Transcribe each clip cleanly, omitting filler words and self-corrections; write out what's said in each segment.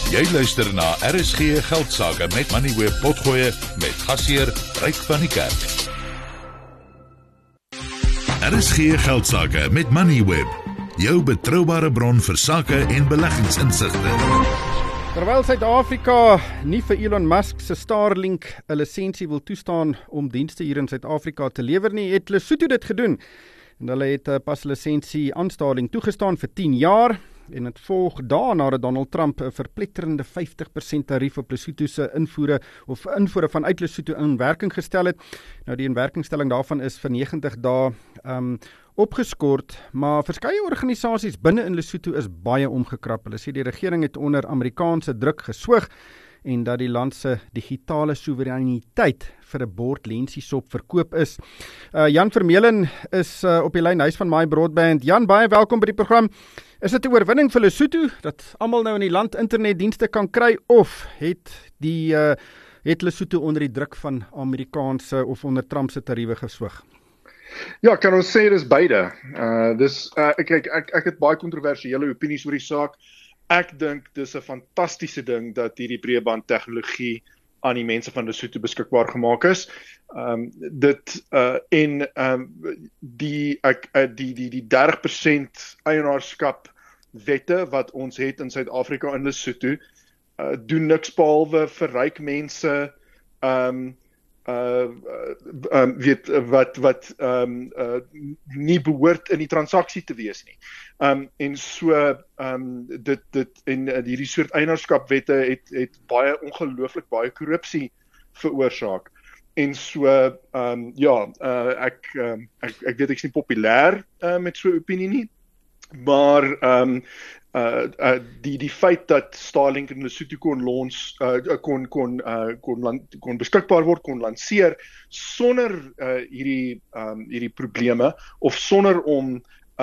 Jy luister na RSG Geldsaake met Moneyweb Potgoe met gasheer Ryk van die Kerk. RSG Geldsaake met Moneyweb, jou betroubare bron vir sake en beleggingsinsigte. Terwyl Suid-Afrika nie vir Elon Musk se Starlink 'n lisensie wil toestaan om dienste hier in Suid-Afrika te lewer nie, het Lesotho dit gedoen. En hulle het pas 'n lisensie aan Starlink toegestaan vir 10 jaar. En het volg daar nadat Donald Trump 'n verpletterende 50% tarief op Lesotho se invoere vanuit Lesotho in werking gestel het. Nou die inwerkingstelling daarvan is vir 90 dae opgeskort, maar verskeie organisasies binne in Lesotho is baie omgekrap. Hulle sê die regering het onder Amerikaanse druk geswoeg en dat die land se digitale soewereiniteit vir 'n bord lensiesop verkoop is. Jan Vermeulen is op die lyn, huis van My Broadband. Jan, baie welkom by die program. Is dit 'n oorwinning vir Lesotho dat almal nou in die land internetdienste kan kry, of het Lesotho onder die druk van Amerikaanse of onder Trump se tariewe geswoeg? Ja, kan ons sê dis beide. Ek het baie kontroversiële opinies oor die saak. Ek dink dis 'n fantastiese ding dat hierdie breëband tegnologie aan die mense van Lesotho beskikbaar gemaak is. Die 30% eienaarskap wette wat ons het in Suid-Afrika in Lesotho doen niks behalwe vir ryk mense wat nie behoort in die transaksie te wees nie. Hierdie soort eienaarskapwette het ongelooflik baie korrupsie veroorsaak. En so ek weet ek is nie populêr met so 'n opinie nie, maar die feit dat Starlink in Lesotho kon beskikbaar word, kon lanseer sonder hierdie probleme of sonder om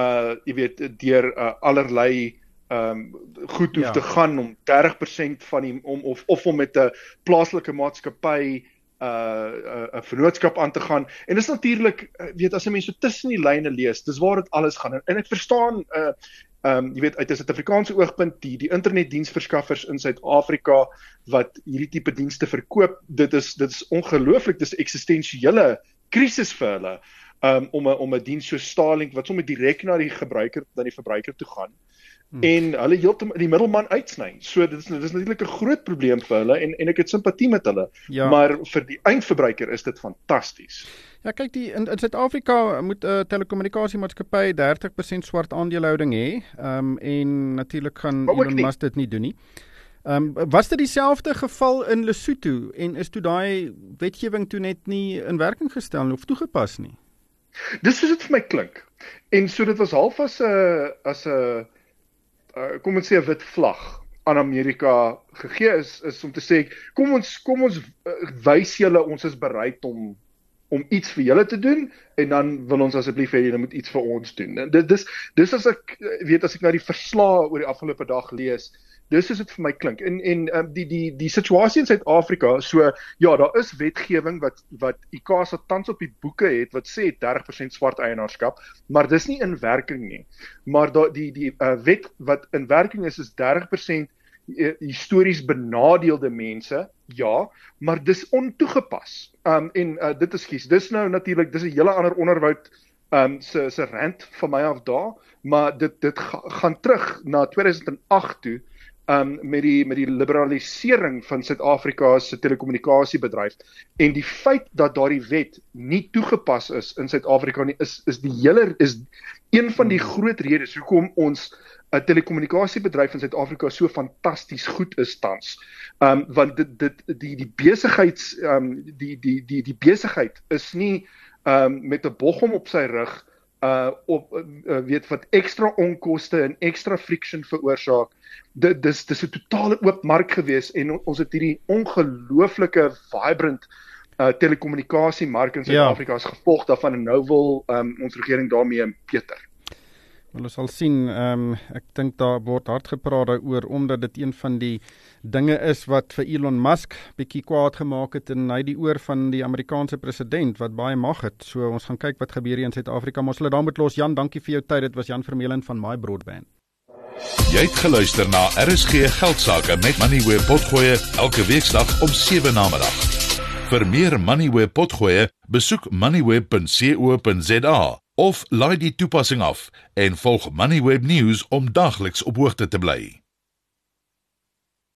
deur allerlei goed hoef te gaan om 30% van die of om met 'n plaaslike maatskappy 'n vennootskap aan te gaan. En dis natuurlik, as 'n mens so tussen die lyne lees, dis waar dit alles gaan. En ek verstaan uit 'n Suid-Afrikaanse oogpunt, die internetdiensverskaffers in Suid-Afrika wat hierdie tipe dienste verkoop, dit is ongelooflik, dis 'n eksistensiële krisis vir hulle om 'n diens so Starlink wat sommer direk na die verbruiker toe gaan. En hulle heeltemal die middelman uitsny. So dit is natuurlik 'n groot probleem vir hulle en ek het simpatie met hulle. Ja. Maar vir die eindverbruiker is dit fantasties. Ja, kyk, in Suid-Afrika moet 'n telekommunikasiemaatskappy 30% swart aandelehouding hê. En natuurlik gaan Elon Musk dit nie doen nie. Was dit dieselfde geval in Lesotho en is toe daai wetgewing toe net nie in werking gestel of toegepas nie? Dis soos dit vir my klink. En so dit was half as 'n kom ons sê 'n wit vlag aan Amerika gegee is om te sê, kom ons wys julle ons is bereid om iets vir julle te doen en dan wil ons asseblief hê julle moet iets vir ons doen. Dis as ek na die verslae oor die afgelope dag lees, dis is dit vir my klink. En die situasie in Suid-Afrika, so ja, daar is wetgewing wat ICASA tans op die boeke het wat sê 30% swart eienaarskap, maar dis nie in werking nie. Maar die wet wat in werking is 30% histories benadeelde mense, ja, maar dis ontoegepas. Dis nou natuurlik, dis 'n hele ander onderhoud se rant van my af daar, maar dit gaan terug na 2008 toe, met die liberalisering van Suid-Afrika se telekommunikasiebedryf en die feit dat daardie wet nie toegepas is in Suid-Afrika nie is een van die groot redes hoekom ons 'n telekommunikasiebedryf in Suid-Afrika so fantasties goed is tans. Want die besigheid is nie met 'n bogom op sy rug wat ekstra onkoste en ekstra friction veroorsaak. Dis 'n totale oop mark gewees en ons het hierdie ongelooflike vibrant telekommunikasiemark in Suid-Afrika as gevolg daarvan en nou wil ons regering daarmee peter. Wel, ons sal sien, ek dink daar word hard gepraat daaroor, omdat dit een van die dinge is wat vir Elon Musk bietjie kwaad gemaak het en hy die oor van die Amerikaanse president wat baie mag het. So ons gaan kyk wat gebeur hier in Suid-Afrika, maar ons sal dit daar moet los. Jan, dankie vir jou tyd. Dit was Jan Vermeulen van My Broadband. Jy het geluister na RSG Geldsaake met Moneyweb Potgoe elke weeksdag om 7 namiddag. Vir meer Moneyweb Potgoe, besoek moneyweb.co.za of laai die toepassing af en volg Moneyweb News om dagliks op hoogte te bly.